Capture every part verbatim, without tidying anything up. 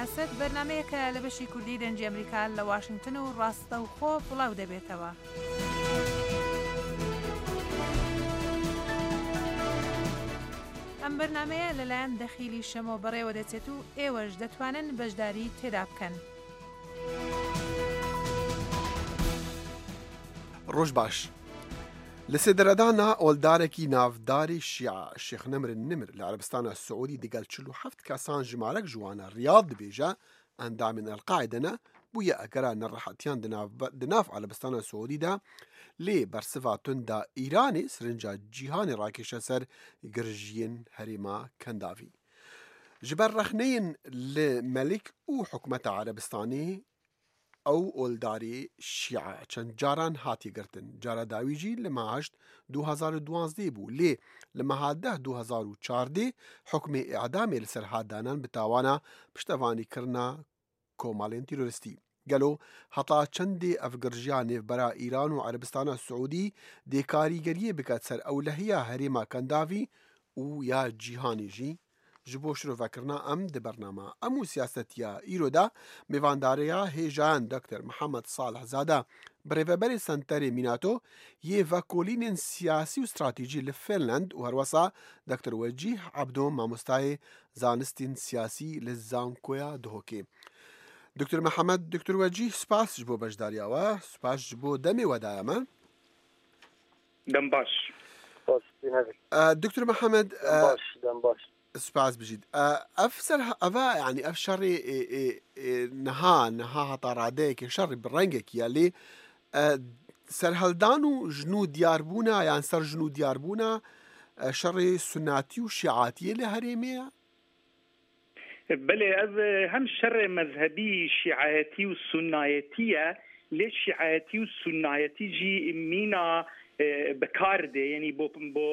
سیاست بەرنامەیەکە لە بەشی کوردی دەنجی ئەمریکا لە واشنگتن و ڕاستە و خۆ بڵاو دەبێتەوە. ئەم بەرنامەیە لەلایەن دەخیلی شەمۆ بەڕێوە دەچێت و ئێوەش دەتوانن بەشداری تێدا بکەن. ڕۆژ باش. لە سێدەرەدانا ئۆلدارێکی ناوداری شیعە شێخ نەمر نمر لە عەرەبستانە سعودی دەگەل چل و هەفت کەسان ژمارەك جوانە ڕیاض دبێژە ئەندامین ئەلقاعدەنە بوویە ئەگەرە نەڕەحەتیان دناف عەرەبستانە سعودیدا لێ بەرسڤا توندا ئیرانی سرنجا جیهانی ڕاکێشە سەر گرژیین هەرێما کەنداڤی. ji ber rexneyên li Melik û hikûmeta Erebistانê ew oldarê şîe çend caran hatiye girtin. Cara dawî jî li meha heşt du hezar û duwazdeh bû. Lê li meha deh du hezar û çardeh hukmê îdamê li ser hat danan bi tawana piştevanîkirina komalên terorîstî. Gelo heta çendê evgirjiya nêvbera Îran û Erebistana Siûdî dê karîgeriyê biket ser ewlehiya herêma Kendavî û ya cîhanê jî. Ji bo şirovekirina em di bernama em û siyasetiya îro de mêvandareya hêjayan Doktor Mihemed Salih Zade bi rêveberê senterê Mînato yê vekolînên siyasî û stratejî li Finland û herwesa Doktor Wecîh Ebdo mamostayê zanistên siyasî li Zankoya Duhokê. Doktor Mihemed, Doktor Wecîh spas ji bo bejdariya we, spas ji bo demê we daye me. Dem baş. Doktor Mihemed baş, dem baş. سپاس بجید. اف سر اوا يعني اف شر نها نها هطاراده که شر برنگه که یلی سر هلدانو جنو دیاربونا يعني سر جنو دیاربونا شر سناتي وشيعاتي لهريمية بله از هم شر مذهبي شيعاتي وسنايتية ليش شيعاتي وسنايتي جي مينا بکارده یعنی بو بو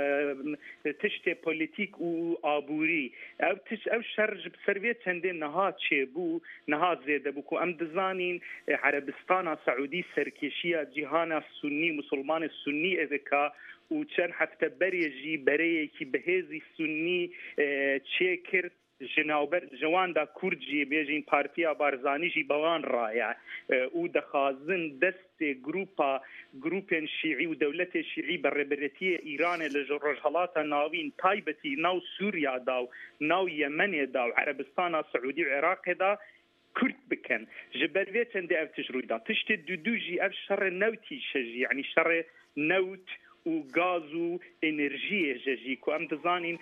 تشت پولیتیک و آبوری او تش او شرج بسرویت چنده نهاد چه بو نهاد زیده بو که ام دزانین عربستان سعودی سرکشی جهان سنی مسلمان سنی اوکا و چند هفته بریجی بریه کی بهزی سنی چه کرد جناوبر جوان دا کورجی بیجین پارتیا بارزانی جی بوان رایا او دخازن دست گروپا گروپن شیعی و دولت شیعی بربرتی ایران لجرجالات ناوین تایبتی ناو سوریا دا ناو یمن دا عربستان سعودی و عراق دا کرد بکن جبروی چنده او تجروی دا تشت دو دو جی او شر نوتی شجی یعنی شر نوت و گاز و انرژی ججی کو ام دزانین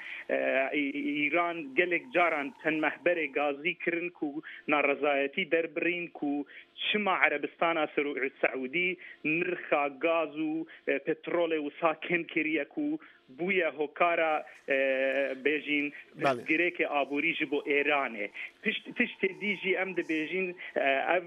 ایران گلک جاران تن محبر گازی کرن کو نارضایتی دربرین کو شما عربستان سعودی نرخا گاز و پترول و ساکن کریه کو بویا هوکارا بیجین گره که آبوری جبو ایرانه پشت دیجی ام ده بیجین او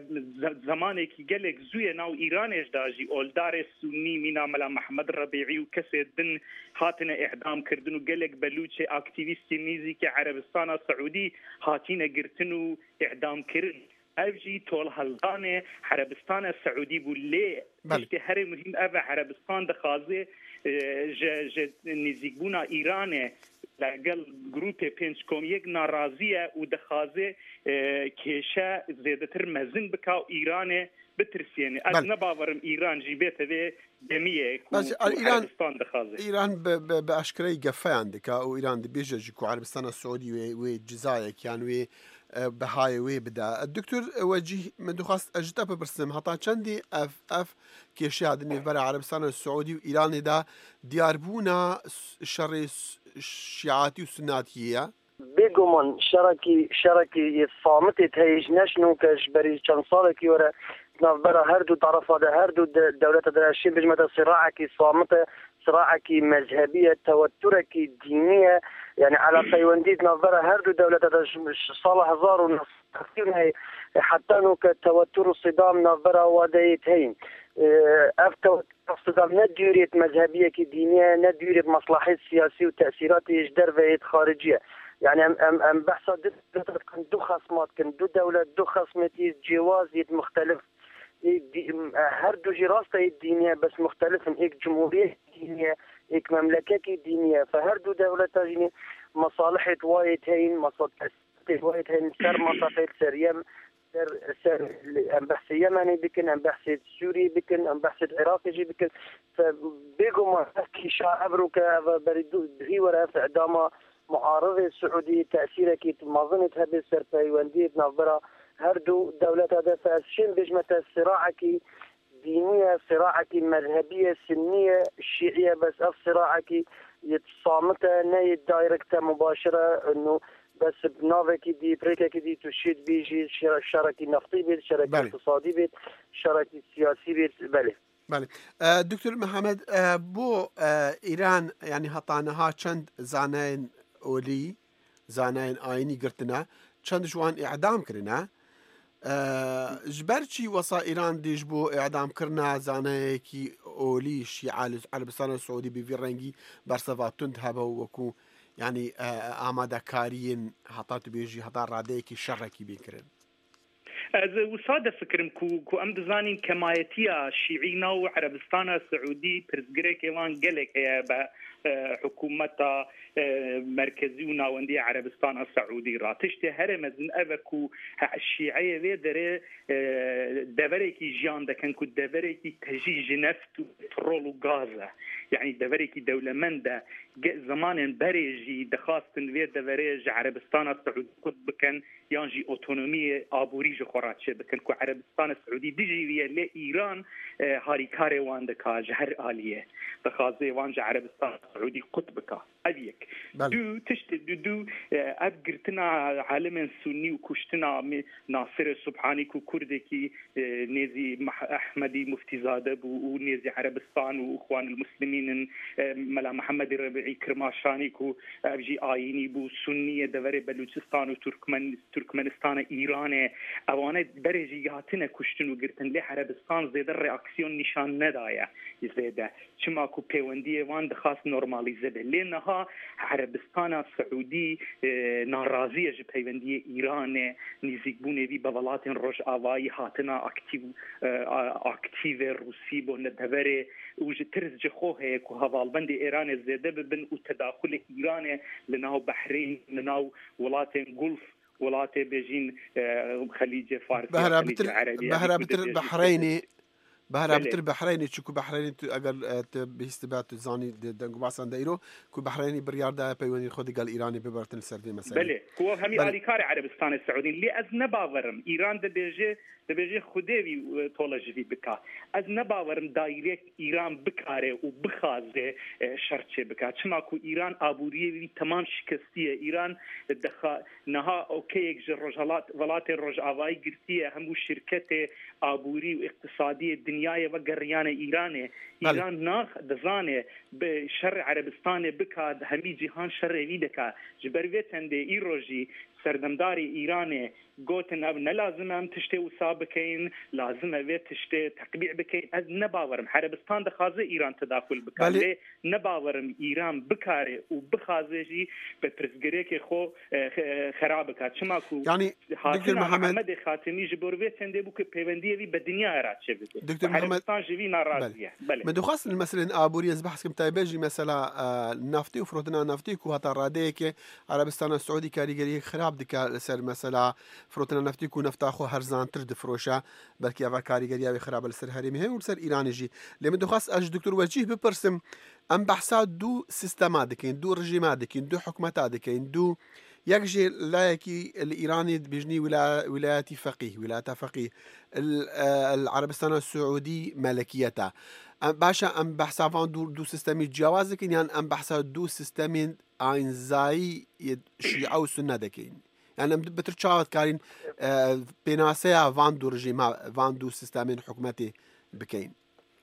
زمانه که گلک زوی ناو ایرانش داجی اولدار سنی مینا ملا محمد ربیعی و کسی دن هاتن اعدام کردن و گلک بلوچ اکتیویستی نیزی که عربستان سعودی هاتین گرتن و اعدام کردن اوجی طول هلدانه عربستان سعودی بو لی پشت هر مهم او عربستان دخوازه ج نزیکبونا ایرانه لگل گروپ پنج کم یک ناراضیه و دخوازه کشه زیادتر مزن بکا ایرانه بترسيني از نباورم ایران جیبته و دمیه کو عربستان دخوازه ایران به اشکری گفه اندکا و ایران دبیجه کو عربستان سعودی و جزایر کیان و بهای وی بده. دکتر وجیه من دخواست اجتا بپرسم حتی چندی اف اف کشی هدنی برای عربستان سعودی و ایران دا دیاربونا شر شیعاتی و سناتیه بگمان شرکی شرکی صامتی تهیج نشنو کش بری چند ساله کی وره نافبرا هر دو طرفا ده هر دو دولت درشین بجمت صراع کی صامت صراع کی مذهبیه توتر کی دینیه يعني على قيونديت نظرة هردو دولة صالح هزار ونصفين حتى انه كتوتر الصدام نظرة وديتين اف توتر الصدام نديريت مذهبية كي دينية نديريت مصلحة سياسية وتأثيرات يجدر فيت خارجية يعني ام ام ام بحث كن دو خصمات كن دو دولة دو خصمتي جواز يت مختلف هردو جراسة الدينية بس مختلف هيك جمهورية دينية هيك مملكة دينية فهردو دولة تجني مصالح وايد هين مصالح وايد هن سر منطقة سر يم سر سر ام بحث يمني بكن ام بحث سوري بكن ام بحث عراقي جي بكن فبيجوا ما كي شعبرو كبريدو هي ورا في اعدام معارضة السعودية تأثيره كي منظمة هذه سر بيوندية نظرة هردو دولة هذا فأسشين بجمة الصراع كي دينية صراع كي مذهبية سنية الشيعية بس اف صراع كي يتصامتها ناي دايركتها مباشرة انه بس بنافكي دي بريكا دي تشيد بيجي شركي نفطي بيت شركي اقتصادي بيت شركي سياسي بيت بله بله دكتور محمد بو ايران يعني هطانها چند زانين اولي زانين آيني قرتنا چند جوان اعدام کرنا جبرچی وصا ایران دیش بو اعدام کرنا زانه کی اولی شیعه عربستان السعودی بی رنگی برسوا تند هبه وکو يعني آماده كارين هطات بيجي هطار راديكي شركي بيكرن از وساده فکرم کو کو ام دزانین کمایتیا شیعینا و عربستان سعودی پرزگره کیوان گلک هي با حکومتا مرکزی و ناوندی عربستان السعودی را تشتی هرم از ابکو الشیعه و دره دبره کی جان دکن کو دبره کی تجیج نفط و پترول و غاز يعني دبريكي دولة من ده زمان بريجي دخاستن في دبريج عربستان السعودي قد بكن يانجي اوتونومية آبوريج خوراتشه بكن كو عربستان السعودي ديجي ويا لإيران هاري كاري وان دكا جهر آلية دخازي وانجا عربستان السعودي قد بكا أبيك دو تشت دو دو أبقرتنا عالم سني وكشتنا ناصر سبحاني كو كردكي نيزي أحمدي مفتي زادب ونيزي عربستان وإخوان المسلمين ملا محمد الربيعي كرماشاني كو أبجي آيني بو سنية دوري بلوچستان وتركمن تركمانستان إيران أوانا بريجي هاتنا كشتن وقرتن لي عربستان زيدا الرياكسيون نشان ندايا زيدا شما كو بيوندية وان دخاص نورماليزة لأنها عربستان السعودي ناراضية جي بيوندية إيران نزيقبوني بي بولات روش آواي هاتنا أكتيف أكتيف روسي بو ندوري وجه ترز جخوه كو هذالبند إيران زيادة ببن وتداخل إيران لناو بحرين لناو ولاتين غولف ولاتي بيجين خليج فارس بهرا بتر بهرا بتر بحريني بهرا بتر بحريني شكو بحريني اگر بهستبات زاني دنگو باسان دايرو كو بحريني بريار دا بيوني خودي قال ايراني ببرتن سردي مثلا بله هو همي اليكار عربستان السعودي اللي از نباورم ايران دا بيجي دا بيجي خديوي طولجي بكا از نباورم دايريك ايران بكاره وبخازه شرطه بكا چما كو ايران ابوريه تمام شكستيه ايران دخا نها اوكي جرجلات ولات الرجاوي قرتيه هم شركته ابوري واقتصاديه الدنيا وقريان ايران ايران ناخ دزانه بشر عربستان بكا همي جهان شر ويدكا جبرويتن دي ايروجي سردمداري ايراني قوتن اب نلازم ام تشتي وسابكين لازم ابي تشتي تقبيع بكين از نباورم عربستان دخازه ايران تداخل بكاري نباورم ايران بكاري وبخازه ببرزغريكي خو خرابكات شماكو يعني دكتور محمد خاتمي جبرويتن دي بوك بيونديه في بالدنيا راتشه دكتور محمد عربستان جوي ناراضيه بله من خاص مثلا ابوريز بحث كم تايبجي مثلا نفتي وفروتنا نفتي كو هتا راديك عربستان السعودي كاريغري خراب دكا سر مثلا فروتنا نفتي كو نفتا خو هرزان تر دفروشا بلكي افا كاريغري خراب السر هريمي هم سر ايراني جي لما دو خاص اج دكتور وجيه ببرسم ام بحثات دو سيستمات دكين دو رجيمات دكين دو حكومات دكين دو يكجي لايكي الإيراني بيجني ولا ولاياتي فقيه ولايات فقيه العربستان السعودي ملكيته باشا ام بحثافان دو دو سيستمي جواز دكين يعني ام بحثات دو سيستمين اينزاي شيعة وسنة دكين يعني بترشاوت كارين بيناسيا فان دو رجيما فان دو سيستمين حكومتي بكين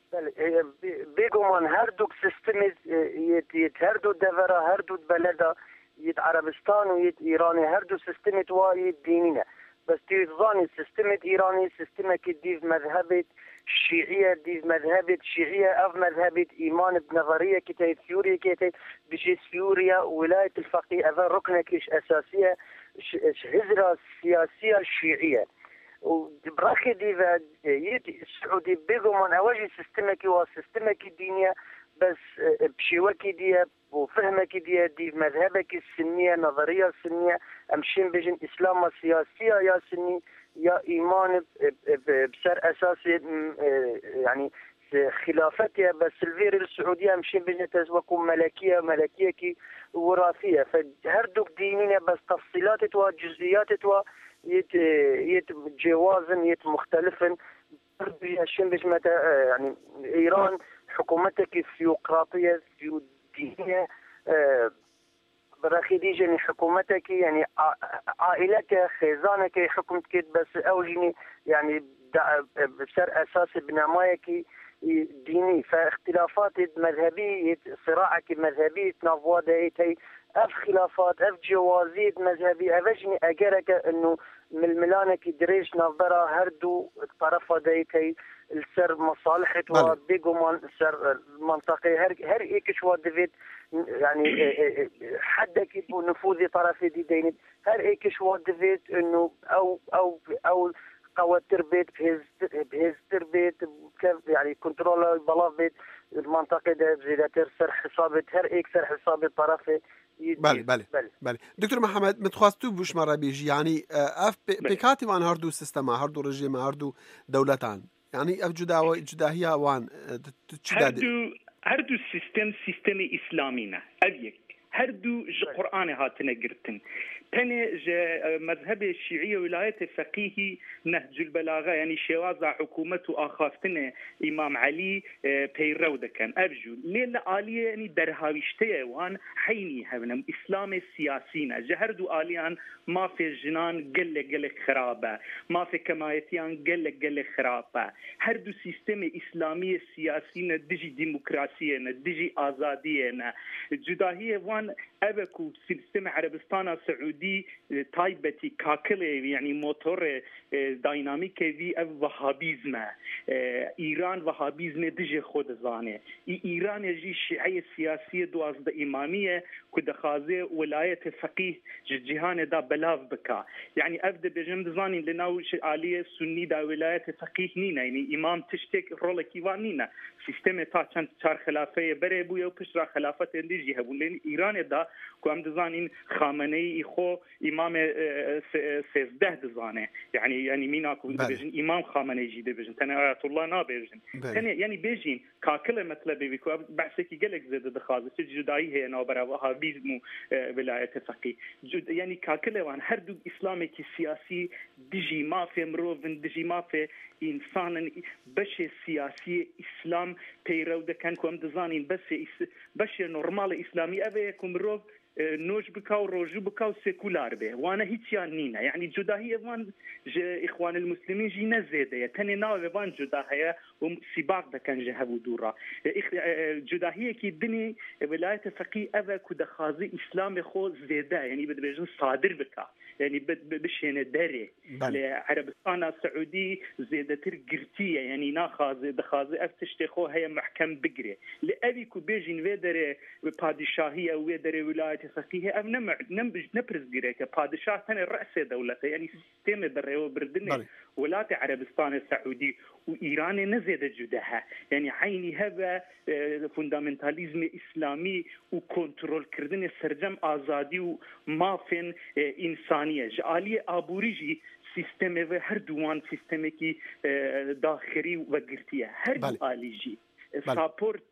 بيجو من هردوك سيستمي يتهردو دفرا هردو بلدا يد عربستان ويد إيراني هردو سيستمة وايد دينية بس تيزاني سيستمة إيراني سيستمة كديف مذهبت شيعية ديف مذهبت شيعية أو مذهبت إيمان بنظرية كتاي ثيوريا كتاي بجي ثيوريا ولاية الفقيه أذا ركنة كيش أساسية هزرة سياسية شيعية وبراخي ديف يد السعودي بيجو من أواجه سيستمة كوا سيستمة كدينية بس بشيوكي دي وفهمك دي دي مذهبك السنية نظرية السنية أمشين بجن إسلام سياسية يا سني يا إيمان بسر أساسي يعني خلافتها بس الفير السعودية أمشين بجن تزوكم ملكية ملكية كي وراثية فهردوك دينية بس تفصيلات وجزئيات و يت يت جوازن يت مختلفن أمشين بجن يعني إيران حكومتك ثيوقراطية ثيودينية براخي ديجني حكومتك يعني عائلتك خزانك حكمتك بس أوجني يعني بسر أساس بنمايك ديني فاختلافات مذهبية صراعك مذهبي تنافواد هي اف خلافات اف جوازيد مذهبي افجني اجرك انه من الملانك دريش نظرة هردو الطرف ديتي السر مصالح وبيجو سر المنطقة هر هر ايكش ودفيد يعني حدك بنفوذ طرف دي دين هر ايكش ودفيد انه او او او قوة تربيت بهز بهز تربيت يعني كنترول بلاف بيت المنطقة ده بزيادة سر حسابت هر ايك سر حساب الطرف بله بله بله دكتور محمد متخواستو بوش مرة بيجي يعني اف بيكاتي وان هردو سيستما هردو رجيم هردو دولتان يعني اف جدا جداهية وان هردو هردو السيستم سيستم اسلامينا ابيك هردو قرآن هاتنا قرتن تاني مذهب الشيعية ولاية فقيه نهج البلاغة يعني شوازع حكومة آخافتنا إمام علي بيرو دكان أبجو ليلة آلية يعني درهاويشتية وان حيني هبنم إسلام السياسينا جهردو آليان ما في جنان قلق قلق خرابة ما في كمايتيان قلق قلق خرابة هردو سيستم إسلامي السياسينا ديجي ديمقراسينا ديجي آزادينا جداهية وان أبكو سيستم عربستان سعودي دي تايبتي كاكله يعني موتور دايناميك في وهابيزم ايران وهابيزم دجه خود زانه ايران يجي الشيعيه السياسيه دوازده اماميه كدخازه ولايه فقيه جهان دا بلاف بكا يعني ابدا بجم زانين لناو عاليه سني دا ولايه فقيه نينا يعني امام تشتك رولكي وانينا سيستم تا چند چار خلافه بره بو یو پشرا خلافت اندیجی هبون لین ایران دا کوام دزانین خامنه‌ای خو امام سیزده دزانه يعني يعني ميناكو بيجن امام خامنه‌ای جي بيجن تنا آيات الله نا بيجن تنا يعني بيجين كاكله مطلب بيكو بحثك قالك زاد دخازه جداي هي نو برا وهابيزم ولايه فقيه يعني كاكله وان هردو اسلامي سياسي ديجي ما في مروفن ديجي ما في انسان بشي سياسي اسلام پیرو دکن کوم دزانین بس بش نورمال اسلامي ابي يكون روب نوج بكاو روجو بكاو سيكولار به وانا هيك نينا يعني جداهيه وان اخوان المسلمين جينا زياده تاني ناوي وان جداهيه وسباق دكن جهبو دورا جداهيه كي دني ولايه فقيه ابا كدخازي اسلام خو زياده يعني بدبجن صادر بكا يعني بشين داري عربستان السعودي زياده ترقرتيه يعني ناخذ دخازي افتشتخو هي محكم بقري لابي كو بيجين ويدر بادشاهيه ويدر ولايه فقيه ام نمع نبرز قريك بادشاه ثاني راس دوله يعني سيستم بريو بردني ولايه عربستان السعودي وايران نزيد جدها يعني عيني هذا فوندامنتاليزم اسلامي وكنترول كردن سرجم ازادي ومافن انسانيه جاليه ابوريجي سيستم هر دوان سيستمكي داخلي وقرتيه هر آلیجی ساپورت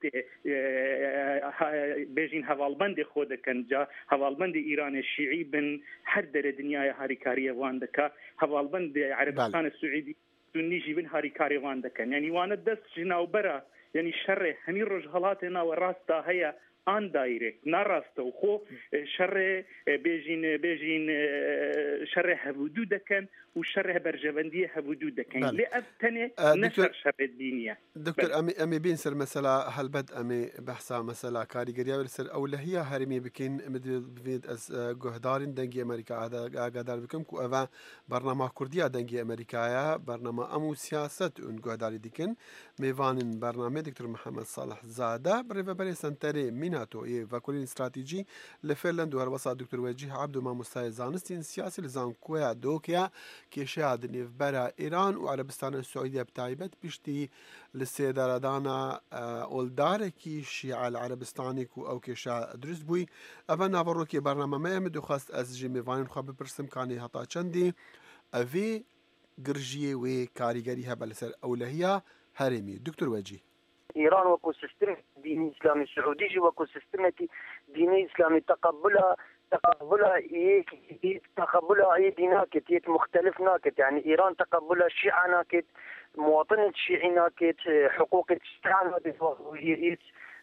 بيجين هوالبند خود كنجا هوالبند ايران الشيعي بن هر در دنيا هاريكاريه واندكا هوالبند عربستان السعودي سني جيبن هاريكاري واندكا يعني وانا دست جناو برا يعني شر همي رجهلاتنا وراستا هي آن دایرکت نراسته و خو شر بیجین بیجین شر هبودو دکن و شر برجواندی هبودو دکن لأفتنه نشر شر الدنيا دكتور أمي أمي بين سر مثلا هل بد أمي بحثا مثلا كاريجريا ورسر أو لهي هرمي بكين مدبيد أز جهدارين دنجي أمريكا هذا قادر بكم كو أفا برنامج كردية دنجي أمريكايا برنامج أمو سياسة أن جهداري دكين ميفان برنامج دكتور محمد صالح زاده بريفا بري سنتري من ناتو ای وکولین استراتیجی لفرلند و هروسا دکتر وجیه عبدو مامۆستای زانستین سیاسی لزانکویا دوکیا کێشەیە دنێڤبەرە ئێران و عەرەبستانە سعودیە بتایبەت پشتی لسێدارەدانە ئۆلدارێکی شیعە لە عەرەبستانێک و ئەو کێشە دروست بووی ئەڤە ناڤەڕۆکی بەرنامەمەیە من دخواست ئەس ژێ میڤانین خوا بپرسم کانی هەتا چەندی ئەڤێ گرژیێ وێ کاریگەری هەبە لەسەر ئەولەهیە هەرێمی دکتور وجیه إيران وكو سيستم ديني إسلامي سعودي وكو سيستم ديني إسلامي تقبلها تقبلها إيه تقبلها أي ديناكت يت مختلف ناكت يعني إيران تقبلها الشيعة ناكت مواطنة الشيعي ناكت حقوق الشيعة ناكت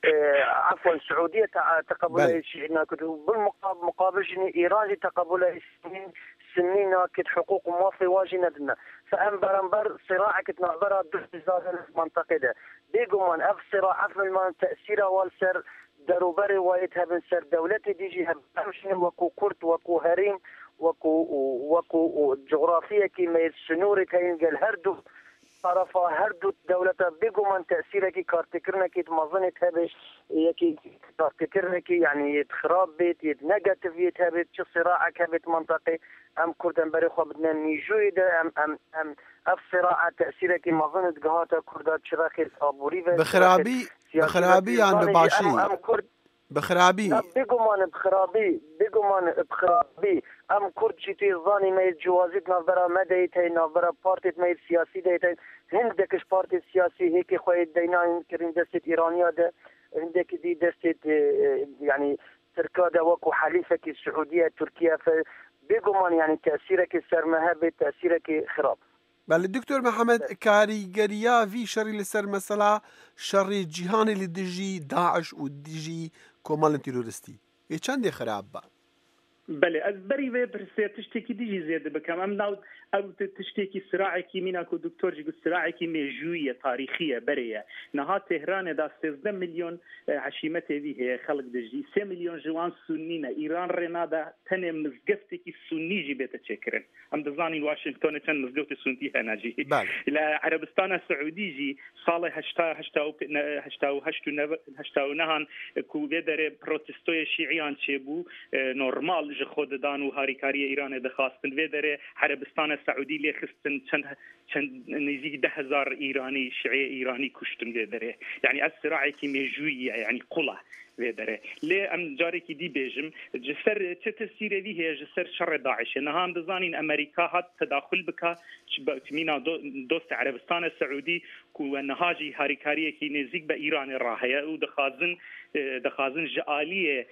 عفوا السعودية تقبلها الشيعي ناكت وبالمقابل إيران تقبلها سنين ناكت حقوق موافي واجندنا فأنبر أنبر صراعك تنعبرها بالزازة المنطقة ده بيقومان أف صراع في المان تأثيره والسر دروبري وايتها بن سر دولتي ديجي همشن وكو كرت وكو هريم وكو وكو جغرافية كيما السنوري كاين قال هردو طرفا هردو دولة بيقومان تأثيره كي كارتكرنا كي تمظنة هبش يكي كارتكرنا كي يعني يتخراب بيت يتنقتف يتهبت شو صراعك هبت منطقي أم كردن بري خو بدنا نيجوي ده أم أم أم أف صراع تأثيره كي مظنة جهات كردات شراخي أبوري بخرابي بخرابي عن بباشي أم كرد بخرابي بيقومان بخرابي بيقومان بخرابي أم كرد شتي ظاني ما يتجوازيت نظرة مديتي نظرة بارتي ما السياسي ديتي هندكش بارتي سياسي هيك خوي دينان كرين دستة إيرانية ده عندك دي دستة يعني تركاده وكو حليفك السعودية تركيا ف بيقومان يعني تأثيرك سرمهبة تأثيرك خراب. بله دکتور محمد کاریگەریە وی شەڕی لەسەر مەسەلا شەڕی جیهانی لە دژی داعش و دژی کۆمەڵی تیرۆریستی ێ چەندێ خراپ بە بله از بری و برسه تشتکی دیجی زیاده بکم ام ناو او تشتکی صراعی کی مینا کو دکتور جگو صراعی کی میجویه تاریخیه بریه نها تهران دا سیزده میلیون عشیمت ویه خلق دجی سه میلیون جوان سنینه ایران رنا دا تنه مزگفتی کی سنی جی بیت چکرن ام دزانین واشنگتن چند مزگفت سنتی هنجی الى عربستان السعودي جي صالح هشتا هشتا هشتا هشتا هشتا نهان کو بدر پروتستوی شیعیان چبو نورمال خود دان و هاریکاری ایران دخواستن و داره عربستان سعودی لی خستن چند چند نزدیک ده هزار ایرانی شیعی ایرانی کشتن و داره یعنی از صراعی که میجویه یعنی قله و داره لی ام جاری کی دی بیجم جسر چه تاثیر ویه جسر شر داعش نهام دزانین امریکا هات تداخل بکا مینا دوست عربستان سعودی کو نهاجی هاریکاری کی نزدیک به ایران راهیه و دخازن دخازن جالیه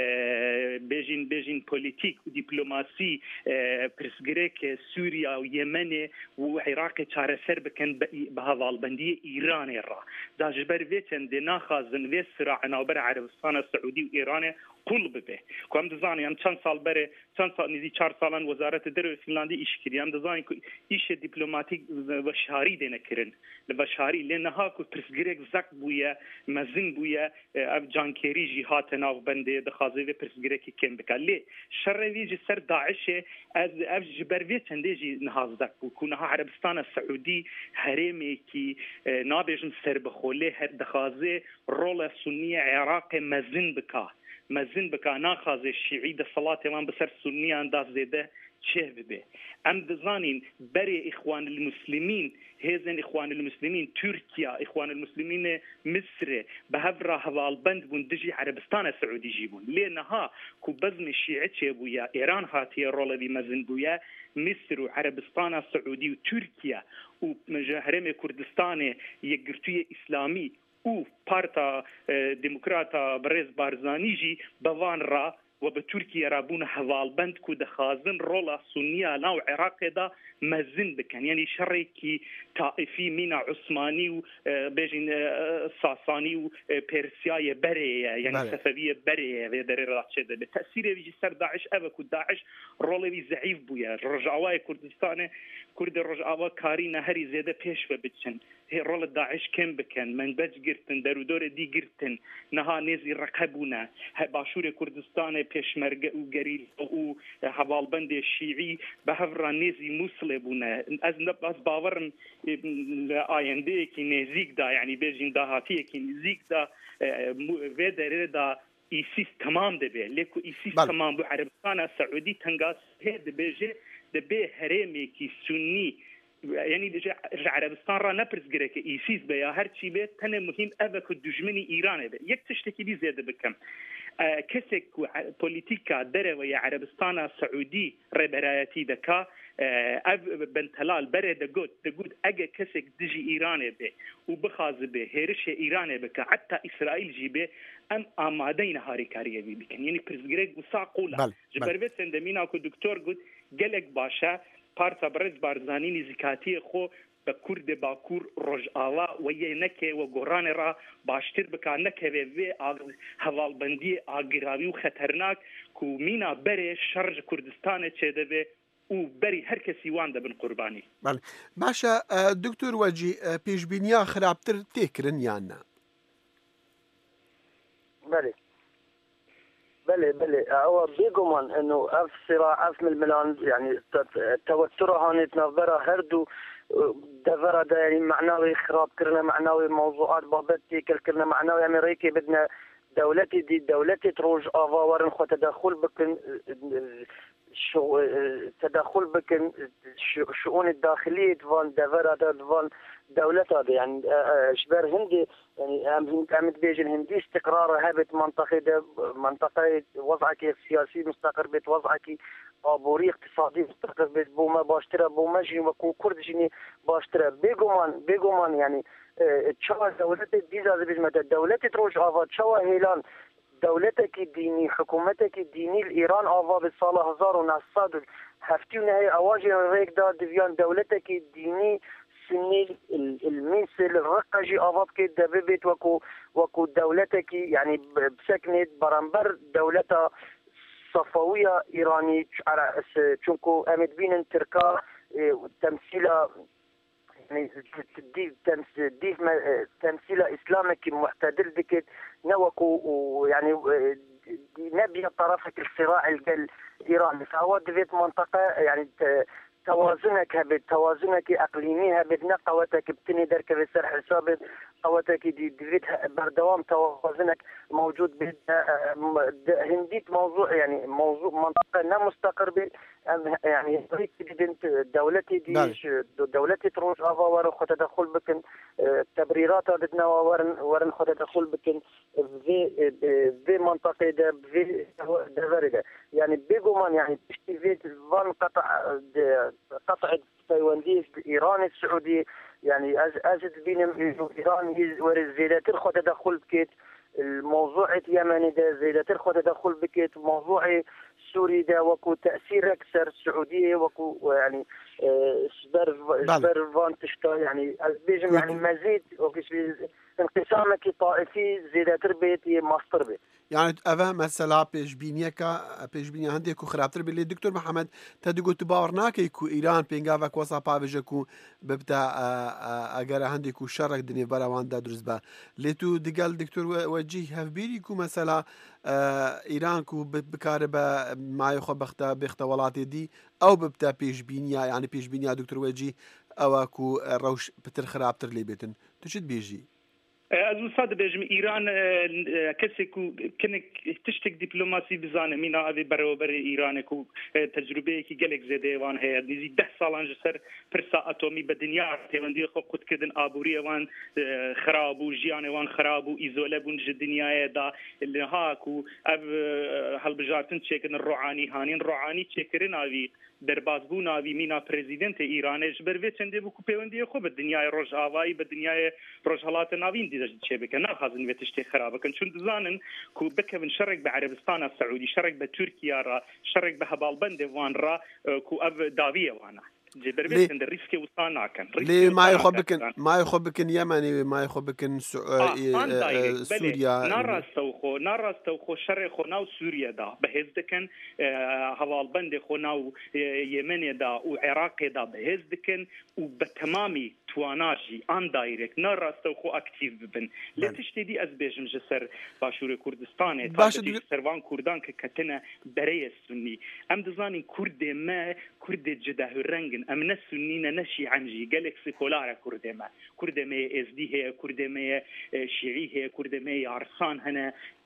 بیجین بیجین پلیتیک و دیپلماسی پرسگرک سوریا و یمن و عراق چاره سر بکن به حوالبندی ایران را داجبر ویتن دینا خازن و صراع نوبر عربستان السعودي وإيران قلب به كم دزاني ام چند سال بره چند سال نزدیک چهار سالان وزارت در فنلاندی ایش کردی ام دزاني ایش دیپلماتیک و شهری دینه کرن و شهری لنها کو پرسگرک زک بویا مزن بویا اف جانکری جهات ناو بنده دخازه و پرسگرک کم بکلی شروی جسر داعش از اف جبروی چندی نهازدک کو نها عربستان السعودي حرمي کی نابجن سر بخوله دخازه رول سنی عراق مزن بکا مزن بکا ناخاز الشيعي ده صلاة وان بسر سنية انداز زيده چه ببه ام دزانين بري اخوان المسلمين هزن اخوان المسلمين تركيا اخوان المسلمين مصر بهفرا هوالبند بون دجي عربستان السعودي جيبون لانها كو بزم الشيعة چه بويا ايران هاتي رول بي مزن بويا مصر وعربستان السعودي وتركيا ومجاهرم كردستان يقرتوية اسلامي او پارتا دموکراتا برز بارزانی جی بوان را و به ترکیه رابون حوالبند کو دخازن رولا سنیه ناو عراق دا مزن بکن یعنی شرعی کی طائفی مینا عثمانی و بیجین ساسانی و پرسیای بریه یعنی صفویه بریه و در راتشه ده تأثیر ویجی سر داعش اوه کو داعش رولا وی ضعیف بویا رجعوای کردستان کرد رجعوا کاری نهری زیده پیش و بچن رول داعش کم بکن من بج گرتن درو دور دی گرتن نها نزی رقبونه باشور کردستان پیشمرگه و گریل و حوالبند شیعی به هفرا نزی مسلبونه از از باورم آینده کی نزیک دا یعنی بیجین دهاتی کی نزیک دا و دره دا ئیسیس تمام دەبێت لێکو ئیسیس تمام بوو عەرەبستانە سەعودی تەنگاس هەیە دەبێژێ دەبێ هەرێمێکی سونی یعنی دەجێ عەرەبستان ڕا نەپرسگرێکە ئیسیس بە یا هەرچی بێت تەنێ مهم ئەوە کە دوژمنی ئیرانە بێت یەک تشتێکی دی زێدە بکەم کەسێک پۆلیتیکا دەرەوە یا عەرەبستانە سەعودی ڕێبەرایەتی دەکا ئەv بنتەلال بەرێ دەگوت دەگوت ئەگە کەسێک دژی ئیرانێ بێ و بخوازە بێ هێرشێ ئیرانێ بکە حتا ئیسرائیل جی بێ ئەم ئامادەی نەهاریکاریەوی بکەن یعنی پرسگرێک وسا قوڵە ji ber vê sendemîna ku doktor got gelek baş e Parta Brez Barzanî nîzîkatiyê xwe bi Kurdê Bakur Rojava weyê neke we goranê ra baştir bika nekeve vê hevalbendiyê agiravî û xeternak ku mîna berê şer ji Kurdistanê çêdebe û berî her kesî wan dibin qurbanî. Başa Doktor Wecî pêşbîniya xirabtir tê kirin yan ne? بله بله بله هو بيجومان انه اف صراع اف من الملان يعني توتر هانت نظرة هردو دفرة ده يعني معنوي خراب كرنا معنوي موضوعات بابتي كلنا معنوي امريكي بدنا دولتي دي دولتي تروج افا ورن خو تدخل بكن شو تدخل بكن الشؤون الداخليه فان دفرة ده فان دولتها يعني شبر هندي يعني عمد بيجي الهندي استقرار هبت منطقه ده منطقه وضعك سياسي مستقر بيت وضعك عبوري اقتصادي مستقر بيت بوما باشترا بوما جي وكو كرد جيني باشترا بيجومان بيجومان يعني تشوا دولت ديزا بيجمت دولت تروج افا تشوا هيلان دولتك الديني حكومتك الديني الايران افا بالصاله هزار ونصاد هفتينا هي اواجه ريك دا ديفيان دولتك الديني سني الميسل الرقجي افاب كي دبيت وكو وكو دولتك يعني بسكنت برامبر دولتها صفويه ايراني چونكو امد بين تركا تمثيله يعني تدي تمثيل تمثيل اسلامك معتدل دكت نوكو يعني نبي طرفك الصراع الايراني فهو دفيت منطقه يعني توازنك هبت توازنك اقليمي هبت قوتك بتني درك بسر حساب قوتك دي دفيت بردوام توازنك موجود بين هنديت موضوع يعني موضوع منطقه لا مستقر ب يعني دولتي دي دولتي تروج افا ورن خو تدخل بكن تبريرات بدنا ورن ورن خو تدخل بكن في في منطقه ده في دفرده يعني بيجومان يعني تشتيفيت فان قطع قطع تايوانديز ايران السعودي يعني ازد بين ايران ورزيلات الخو تدخل بكيت الموضوع اليمني ده زيلات الخو تدخل بكيت موضوع سوري ده وكو تاثير اكثر السعوديه وكو يعني سبر سبر فان تشتا يعني بيجم يعني مزيد انقسامك طائفي زيلات البيت ماستر بيت يعني أفهم مثلا بيجبينيا كا بيجبينيا هندي كو خرابتر باللي دكتور محمد تدقو تباورناكي كو إيران بينغافا كوسا بابجكو ببدا أجر هندي كو شرق دنيا برا واندا درس با ليتو دقال دكتور وجيه هفبيري كو مثلا إيران كو بكاربا ما يخو بختا بختا ولاتي دي أو ببدا بيجبينيا يعني بيجبينيا دكتور وجيه أو كو روش بتر خرابتر لي بيتن تشد بيجي از وساد بيجم ايران كسكو كنك تشتك دبلوماسي بزانه مينا ابي بروبر ايران كو تجربه كي جلك زديوان هي دي ده سالان جسر فرصه اتومي بدنيا تيوندي خو قد كدن ابوريه وان خراب وجيان وان خراب وايزوله بون الدنيا دا اللي هاكو اب هالبجارتن تشكن الروعاني هانين روعاني تشكرن ابي درباز بو ناوی مینا پرزیدنت ایران جبر وی چنده بو کوپوندی خو به دنیای روج آوایی به دنیای روج حالات ناوین دیده چه بکنه خازن وی تشتی خرابه کن چون دزانن کو بکن شرک به عربستان السعودي شرک به ترکیه را شرک به هبالبند وان را کو اب داویه وانا جبر وی چنده ریسک وسان ناکن ليه ما يخبكن ما يخبكن يمني ما يخبكن سوريا ناراستو ناراستو خو شرق خو ناو سوريا دا بهزدكن هوالبند خو ناو يمن دا وعراق دا بهزدكن وبتمامي تواناجي ان دايركت ناراستو خو اكتيف بن لتشتدي از بيجم جسر باشور كردستان تاجي سروان كردان كتنا بري السني ام دزاني كرد ما كرد جده رنگن ام نسنينا نشي عنجي قالك سيكولار كرد ما كرد ما اس دي هي كرد ما شيعي هي كرد ما عرسان هنا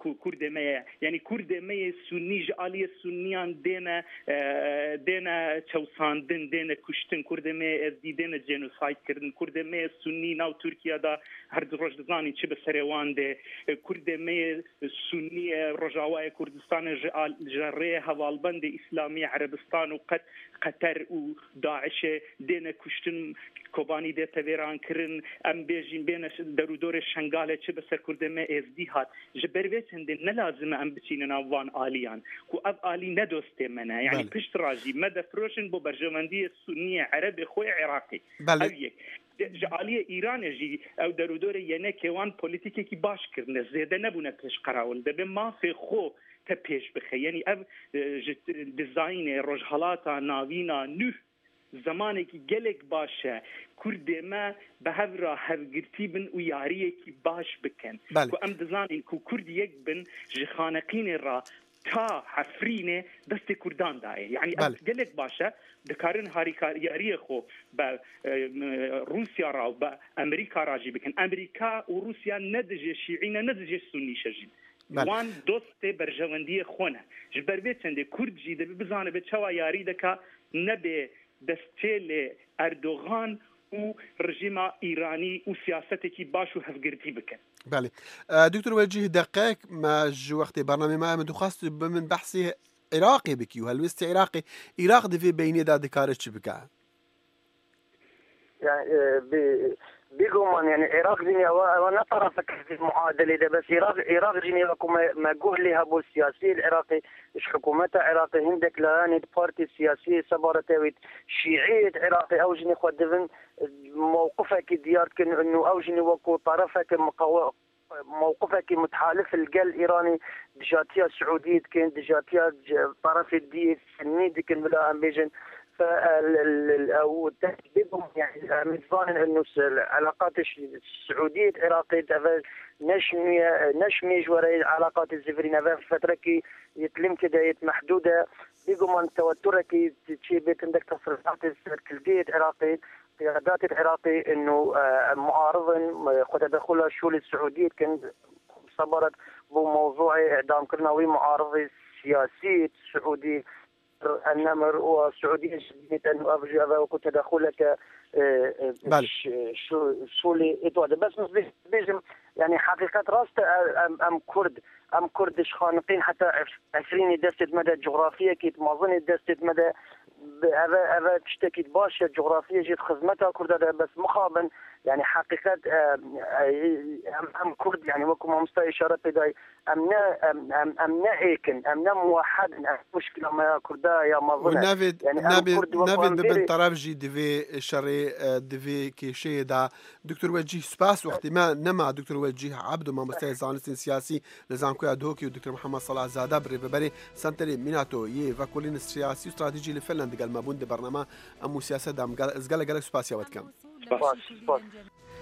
كرد ما يعني كرد ما سني جالية سنيان دينا دينا توسان دين دينا كشتن كرد ما دي دينا جينوسايد كردن كرد ما سني ناو تركيا دا هرد رجداني تشي بسريوان ده كرد ما سني رجاوي كردستان جريه هوالبند إسلامي عربستان وقت قطر وداعش دينا كشتن كوباني ده تبيران كرن ام بيجين بين درودور شنغاله چه بسر كردمه ازدي هات جبرويت هندن نلازم ام بچيننا وان آليان كو اب آلي ندوسته منا يعني پشت راجي مدى فروشن بو برجمندي سنية عربي خوي عراقي اويك جالية ايران جي او درودور ينه كوان پوليتيكي كي باش كرنه زيده نبونه پش قراول دبه ما في خو تپیش بخی یعنی اب دیزاین رجحالاتا ناوینا نو زمانی که گلک باشه کرده ما به هفرا هفگرتی بن و یاریه که باش بکن که ام دزانین که کرد یک بن جخانقین را تا حفرینه دست کردان دایه یعنی اب گلک باشه دکارن یاریه خو با روسیا را و با امریکا راجی بکن امریکا و روسیا ندجه شیعینه ندجه سنی شجین وان دوست برجواندی خونه جبر بیتنده کرد جیده بزانه به چوا یاری دکا نبه دستیل اردوغان و رژیم ایرانی و سیاستی که باش و هفگرتی بکن. بله دکتر وجيه دقیق ما جو وقت برنامه ما من خواست من بحثی عراقی بکی و هلوست عراقی عراق دوی بینی دا دکارش چی بکه؟ يعني بيقوم يعني العراق جيني وانا طرفك في المعادله ده بس العراق العراق جيني لكم ما قول لها بو السياسي العراقي ايش حكومته عراقي هندك لاني بارتي السياسيه سبارتويت شيعيه عراقي او جيني خدفن موقفك ديارك انه او جيني وكو طرفك مقاومه موقفك متحالف الجال الايراني دجاتيا سعوديه كان دجاتيا طرف الدي السني ديك بلا امبيجن فال او تحديدهم يعني متظن انه العلاقات السعوديه العراقيه نشمي نشمي جواري العلاقات الزفرينه في فتره كي يتلم كده محدوده بيقوم من توترك تشي بيت عندك تصرفات الكلديه العراقيه قيادات العراقي انه معارضا قد تدخل الشؤون السعوديه كان صبرت بموضوع اعدام كرناوي معارضي سياسي سعودي النمر والسعوديه شديده انه افجأ وكنت تدخلك شولي اتواد بس مش بيجم يعني حقيقه راس ام كرد ام كردش خانقين حتى عشرين دستة مدى جغرافيه كي تمازن دستة مدى هذا هذا تشتكي باشا جغرافيه جيت خدمتها كرد بس مخابن يعني حقيقه ام كرد يعني وكم مستوى اشاره بداي امنا ام امنا هيكن امنا موحد مشكله ما كردا يا مظن نافد يعني نافد نافد ببن طرابجي دفي شري دفي كيشي دا دكتور وجيه سباس واحتمال نما دكتور وجيه عبد ما مستوى زانست سياسي لزانكو ادوكي ودكتور محمد صلاح زاده بري ببري سنتري ميناتو ي فاكولين سياسي استراتيجي لفنلند قال ما بوند برنامج ام سياسه دام قال قال سباس يا وقت كم سباس سباس